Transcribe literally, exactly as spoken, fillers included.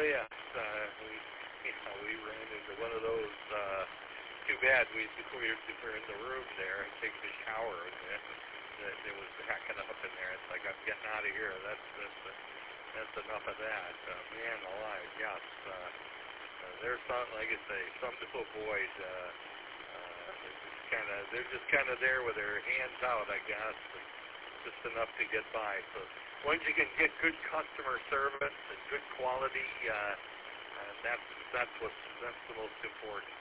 yes, uh, we, you know, we ran into one of those. Uh, too bad we we were, we were in the room there and taking a shower, and it, it, it was hacking up in there. It's like, I'm getting out of here. That's that's that's enough of that. Uh, man alive, yes. Uh, uh, there's some, like I say, some little boys. Uh, uh, they're just kind of they're just kind of there with their hands out, I guess. And, just enough to get by. So once you can get good customer service and good quality, uh, uh, that's that's what's that's the most important.